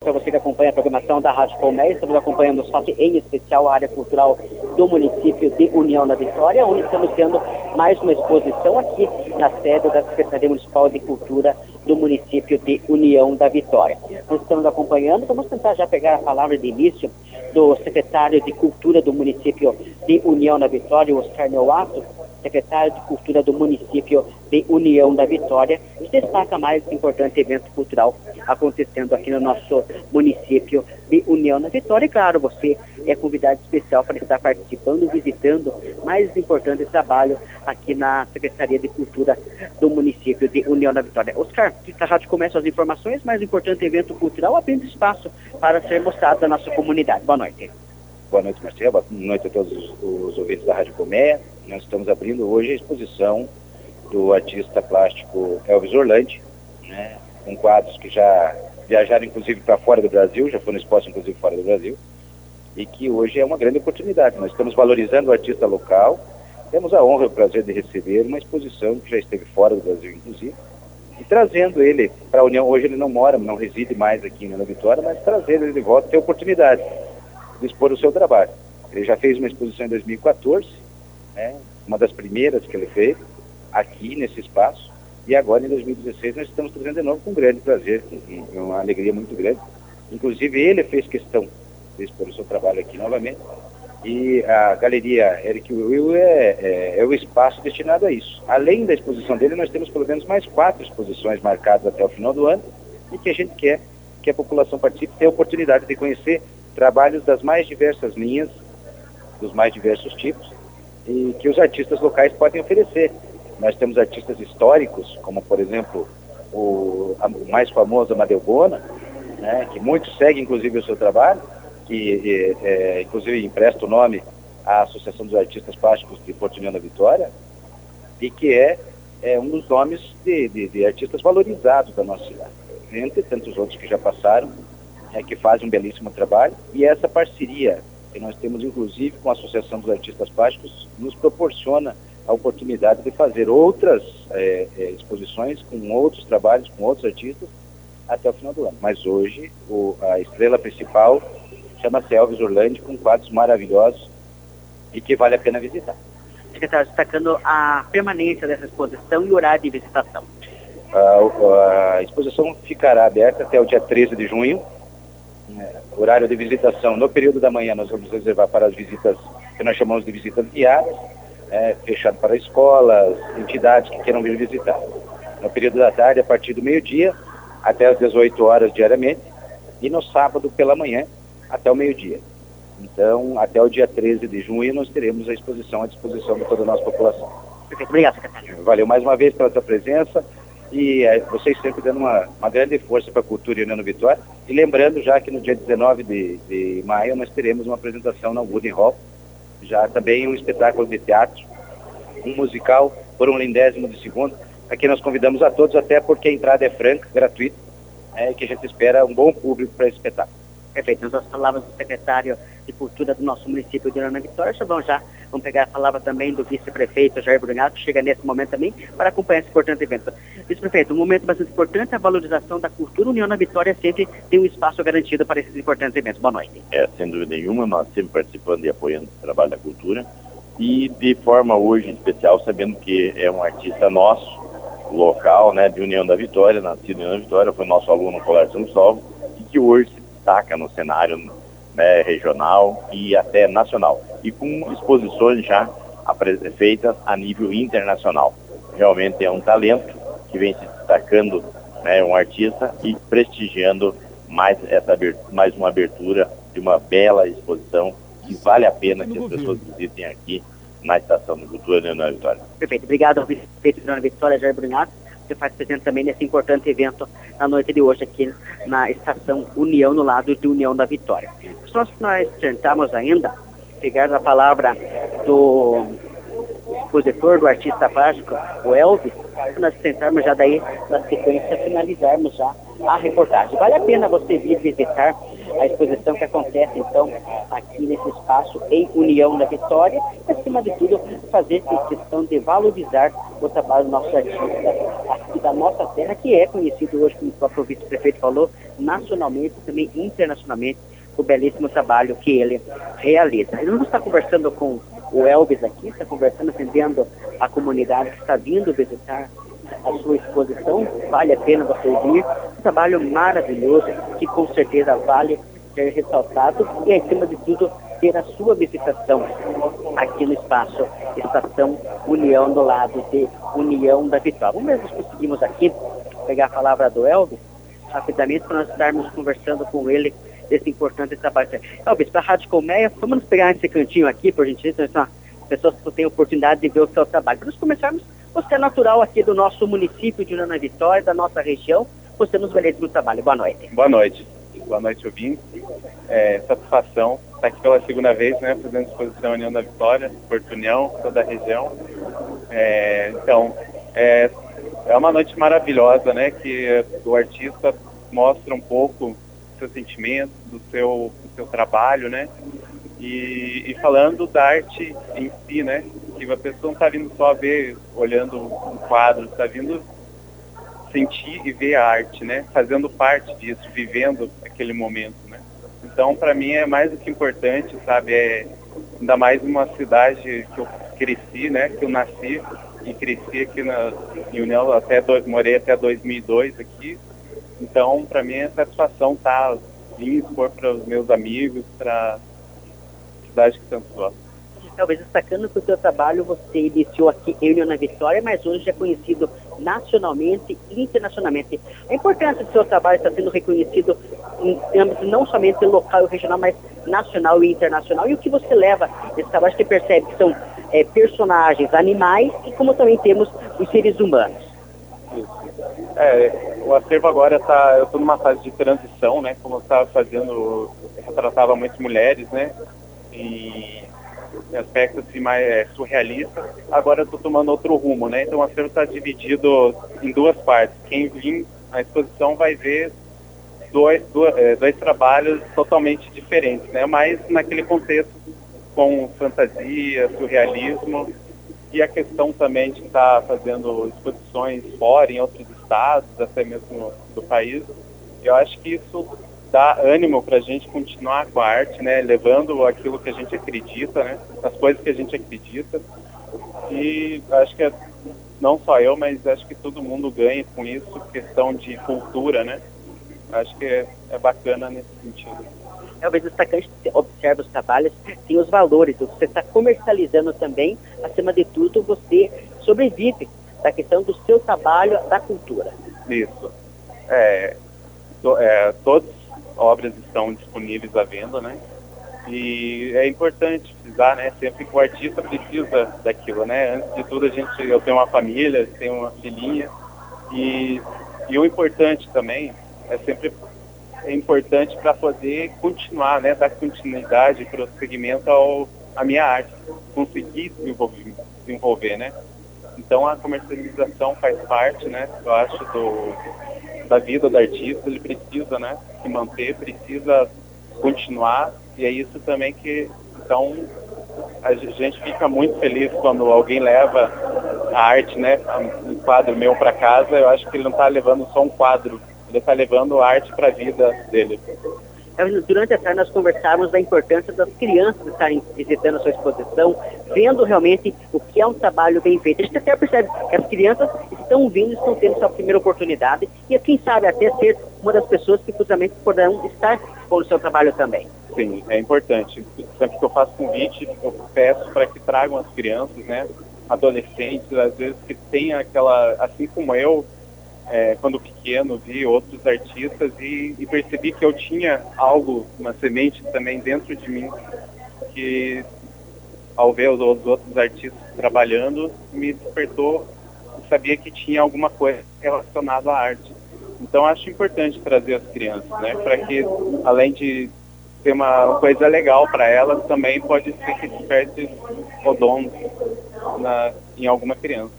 para você que acompanha a programação da Rádio Colmeia. Estamos acompanhando só que, em especial, a área cultural do município de União da Vitória, onde estamos tendo mais uma exposição aqui na sede da Secretaria Municipal de Cultura do município de União da Vitória. Nós estamos acompanhando, vamos tentar já pegar a palavra de início do secretário de Cultura do município de União da Vitória, Oscar Neuato, secretário de Cultura do município de União da Vitória, que destaca mais um importante evento cultural acontecendo aqui no nosso município de União da Vitória. E claro, você é convidado especial para estar participando, visitando mais importante trabalho aqui na Secretaria de Cultura do município de União da Vitória. Oscar, a rádio começa as informações, mais importante evento cultural, abrindo espaço para ser mostrado da nossa comunidade. Boa noite. Boa noite, Marcelo. Boa noite a todos os ouvintes da Rádio Colmeia. Nós estamos abrindo hoje a exposição do artista plástico Elvis Orlandi, né, com quadros que já viajaram inclusive para fora do Brasil, já foram expostos inclusive fora do Brasil, e que hoje é uma grande oportunidade. Nós estamos valorizando o artista local, temos a honra e o prazer de receber uma exposição que já esteve fora do Brasil inclusive, e trazendo ele para a União. Hoje ele não reside mais aqui em União da Vitória, mas trazendo ele de volta, ter oportunidade de expor o seu trabalho. Ele já fez uma exposição em 2014, né, uma das primeiras que ele fez aqui nesse espaço, e agora em 2016 nós estamos trazendo de novo com grande prazer, com uma alegria muito grande. Inclusive ele fez questão de expor o seu trabalho aqui novamente, e a Galeria Eric Will é o espaço destinado a isso. Além da exposição dele, nós temos pelo menos mais 4 exposições marcadas até o final do ano, e que a gente quer que a população participe, tenha a oportunidade de conhecer trabalhos das mais diversas linhas, dos mais diversos tipos, e que os artistas locais podem oferecer. Nós temos artistas históricos, como por exemplo o mais famoso Amadeu Bona, né, que muitos seguem inclusive o seu trabalho, que inclusive empresta o nome à Associação dos Artistas Plásticos de Porto União da Vitória, e que é um dos nomes de artistas valorizados da nossa cidade, entre tantos outros que já passaram, que fazem um belíssimo trabalho. E essa parceria que nós temos inclusive com a Associação dos Artistas Plásticos nos proporciona a oportunidade de fazer outras exposições com outros trabalhos, com outros artistas até o final do ano. Mas hoje a estrela principal chama-se Elvis Orlandi, com quadros maravilhosos e que vale a pena visitar. Secretário, destacando a permanência dessa exposição e o horário de visitação. A exposição ficará aberta até o dia 13 de junho. Horário de visitação, no período da manhã nós vamos reservar para as visitas que nós chamamos de visitas guiadas, fechado para escolas, entidades que queiram vir visitar. No período da tarde, a partir do meio-dia até as 18 horas diariamente, e no sábado pela manhã até o meio-dia. Então, até o dia 13 de junho nós teremos a exposição à disposição de toda a nossa população. Perfeito, obrigado, secretário. Valeu mais uma vez pela sua presença, e vocês sempre dando uma grande força para a cultura em União da Vitória. E lembrando já que no dia 19 de maio nós teremos uma apresentação na Wooden Hall, já também um espetáculo de teatro, um musical por 1/10 de segundo. Aqui nós convidamos a todos, até porque a entrada é franca, gratuita, e que a gente espera um bom público para esse espetáculo. Perfeito, nós falávamos do secretário de Cultura do nosso município de União da Vitória. Vamos pegar a palavra também do vice-prefeito Jair Brunhato, que chega nesse momento também para acompanhar esse importante evento. Vice-prefeito, um momento bastante importante, a valorização da cultura. União da Vitória sempre tem um espaço garantido para esses importantes eventos. Boa noite. Sem dúvida nenhuma, nós sempre participando e apoiando o trabalho da cultura, e de forma hoje especial, sabendo que é um artista nosso, local, né, de União da Vitória, nascido em União da Vitória, foi nosso aluno no Colégio São Cristóvão, e que hoje se destaca no cenário, né, regional e até nacional, e com exposições já feitas a nível internacional. Realmente é um talento que vem se destacando, né, um artista, e prestigiando mais uma abertura de uma bela exposição que vale a pena que as pessoas visitem aqui na Estação de Cultura de União da Vitória. Perfeito, obrigado ao vice-prefeito de União da Vitória, Jair Brunhato, que faz presente também nesse importante evento na noite de hoje aqui na Estação União, no lado de União da Vitória. Só se nós tentamos ainda pegar a palavra do expositor, do artista plástico, o Elvis, nós tentarmos já daí, na sequência, finalizarmos já a reportagem. Vale a pena você vir visitar a exposição que acontece, então, aqui nesse espaço em União da Vitória, e, acima de tudo, fazer questão de valorizar o trabalho do nosso artista aqui da nossa terra, que é conhecido hoje, como o próprio vice-prefeito falou, nacionalmente e também internacionalmente, o belíssimo trabalho que ele realiza. Ele não está conversando com o Elvis aqui, está conversando, atendendo a comunidade que está vindo visitar a sua exposição. Vale a pena você vir, um trabalho maravilhoso que com certeza vale ser ressaltado e, acima de tudo, ter a sua visitação aqui no espaço Estação União, do lado de União da Vitória. Vamos ver se nós conseguimos aqui pegar a palavra do Elvis rapidamente para nós estarmos conversando com ele desse importante trabalho. Elvis, para a Rádio Colmeia, vamos pegar esse cantinho aqui, por gentileza, então, as pessoas que têm oportunidade de ver o seu trabalho. Para nós começarmos, você é natural aqui do nosso município de União da Vitória, da nossa região, você nos belíssimo trabalho. Boa noite. Boa noite. Boa noite, ouvintes. Satisfação estar aqui pela segunda vez, né, fazendo exposição União da Vitória, Porto União, toda a região. É uma noite maravilhosa, né, que o artista mostra um pouco do seu sentimento, do seu trabalho, né, e falando da arte em si, né, que a pessoa não está vindo só ver, olhando um quadro, está vindo sentir e ver a arte, né, fazendo parte disso, vivendo aquele momento, né. Então, para mim, é mais do que importante, sabe, ainda mais numa cidade que eu cresci, né, que eu nasci e cresci aqui em União, morei até 2002 aqui. Então, para mim, é satisfação estar vindo expor para os meus amigos, para a cidade que tanto gosto. Talvez destacando que o seu trabalho você iniciou aqui em União da Vitória, mas hoje é conhecido nacionalmente e internacionalmente. A importância do seu trabalho está sendo reconhecido em âmbito não somente local e regional, mas nacional e internacional. E o que você leva nesse trabalho, que percebe que são personagens, animais, e como também temos os seres humanos. Isso. O acervo agora eu estou numa fase de transição, né? Como eu estava fazendo, retratava muitas mulheres, né? E aspectos assim, mais surrealistas. Agora eu estou tomando outro rumo, né? Então o acervo está dividido em duas partes. Quem vir à exposição vai ver dois trabalhos totalmente diferentes, né? Mas naquele contexto com fantasia, surrealismo, e a questão também de estar fazendo exposições fora, em outros estados, até mesmo do país. Eu acho que isso dá ânimo para a gente continuar com a arte, né, levando aquilo que a gente acredita, né, as coisas que a gente acredita. E acho que não só eu, mas acho que todo mundo ganha com isso, questão de cultura, né. Acho que é bacana nesse sentido. Talvez destacante, observa os trabalhos, tem os valores, você está comercializando também, acima de tudo, você sobrevive da questão do seu trabalho, da cultura. Isso. Todas as obras estão disponíveis à venda, né? E é importante frisar, né? Sempre que o artista precisa daquilo, né? Antes de tudo, eu tenho uma família, tenho uma filhinha, e o importante também é importante para poder continuar, né, dar continuidade, prosseguimento à minha arte, conseguir desenvolver, né? Então a comercialização faz parte, né, eu acho, da vida do artista. Ele precisa, né, se manter, precisa continuar, e é isso também que, então, a gente fica muito feliz quando alguém leva a arte, né, um quadro meu para casa. Eu acho que ele não está levando só um quadro, ele está levando a arte para a vida dele. Durante a tarde nós conversávamos da importância das crianças estarem visitando a sua exposição, vendo realmente o que é um trabalho bem feito. A gente até percebe que as crianças estão vindo, estão tendo sua primeira oportunidade, e quem sabe até ser uma das pessoas que futuramente poderão estar com o seu trabalho também. Sim, é importante. Sempre que eu faço convite, eu peço para que tragam as crianças, né, adolescentes, às vezes que tem aquela, assim como eu, quando pequeno, vi outros artistas e percebi que eu tinha algo, uma semente também dentro de mim, que ao ver os outros artistas trabalhando, me despertou e sabia que tinha alguma coisa relacionada à arte. Então acho importante trazer as crianças, né, para que, além de ser uma coisa legal para elas, também pode ser que desperte o dom em alguma criança.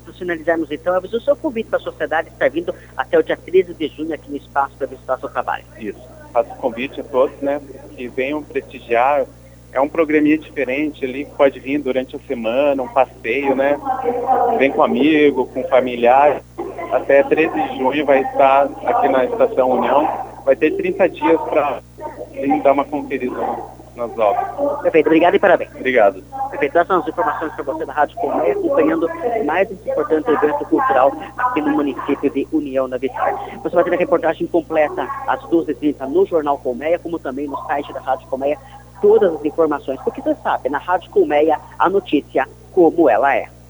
Para finalizarmos então, o seu convite para a sociedade estar vindo até o dia 13 de junho aqui no espaço para visitar o seu trabalho. Isso, faço convite a todos, né, que venham prestigiar. É um programinha diferente ali, que pode vir durante a semana, um passeio, né? Vem com amigo, com familiar. Até 13 de junho vai estar aqui na Estação União. Vai ter 30 dias para dar uma conferida nas obras. Perfeito, obrigado e parabéns. Obrigado. Perfeito, essas são as informações para você da Rádio Colmeia, acompanhando mais esse importante evento cultural aqui no município de União da Vitória. Você vai ter a reportagem completa às 12h30 no Jornal Colmeia, como também no site da Rádio Colmeia, todas as informações, porque você sabe, na Rádio Colmeia, a notícia como ela é.